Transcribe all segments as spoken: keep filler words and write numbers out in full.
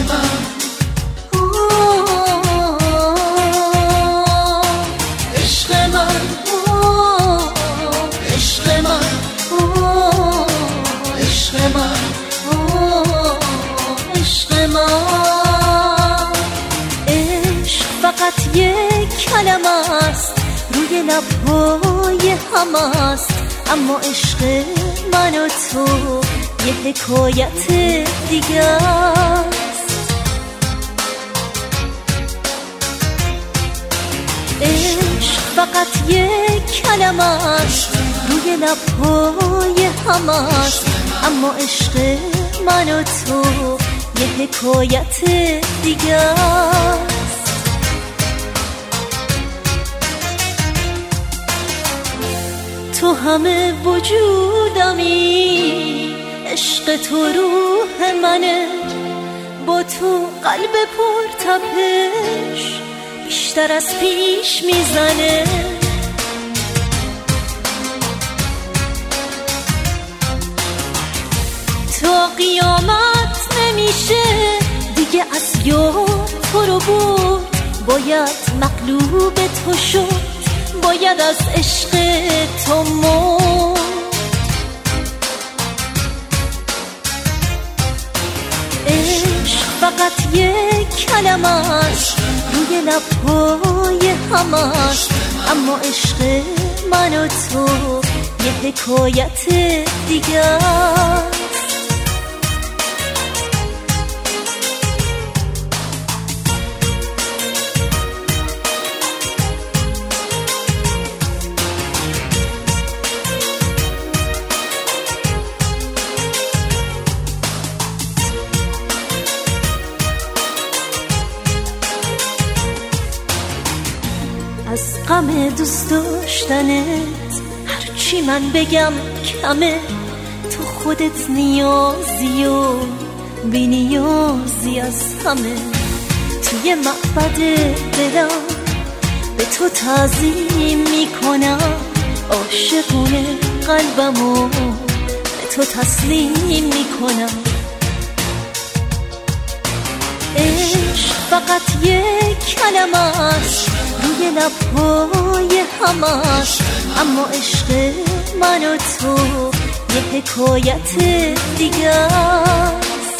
من، عشق من، عشق من، عشق من، عشق من. عشق فقط یک کلمه است روی لب‌های همه است، اما عشق من و تو یه حکایت دیگه است. عشق فقط یک کلمه است روی لب‌های همه است، اما عشق من و تو یه حکایت دیگه است. تو همه وجودمی، عشق تو روح منه، با تو قلب پر تپش بیشتر از پیش میزنه. تا قیامت نمیشه دیگه از یاد تو رو بود، باید مغلوب تو شد، باید از عشق تو مرد. عشق فقط یک کلمه است روی لب‌های همه است، اما عشق من و تو یه حکایت دیگه است. از غم دوست داشتنت هرچی من بگم کمه، تو خودت نیازی و بی نیازی از همه. توی معبد دلم به تو تعظیم میکنم، عاشقونه قلبمو به تو تسلیم میکنم. عشق فقط یک کلمه است روی لب‌های همه است، اما عشق من و تو یه حکایت دیگه است.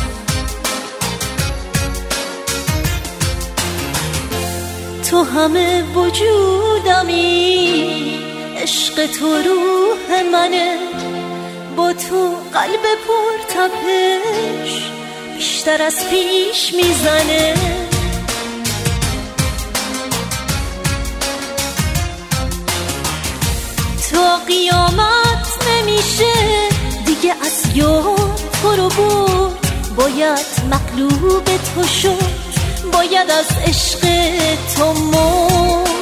تو همه وجودمی، عشق تو روح منه، با تو قلب پر تپش بیشتر از پیش میزنه. تا قیامت نمیشه دیگه از یاد تو رو بود، باید مغلوب تو شد، باید از عشق تو مرد.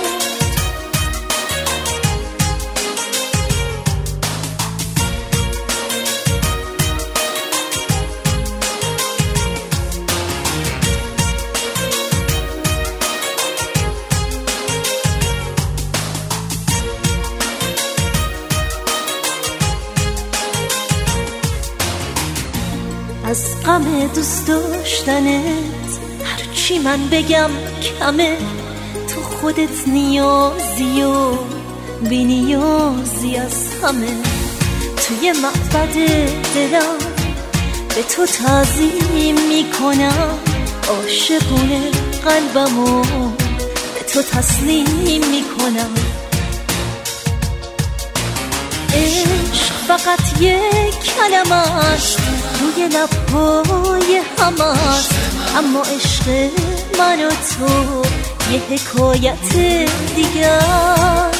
از غم دوست داشتنت هرچی من بگم کمه، تو خودت نیازی و بی نیازی از همه. توی معبد دلم به تو تعظیم میکنم، عاشقونه قلبمو به تو تسلیم میکنم. عشق فقط یک کلمه است روی لب‌های همه است، اما عشق من و تو یه حکایت دیگه است.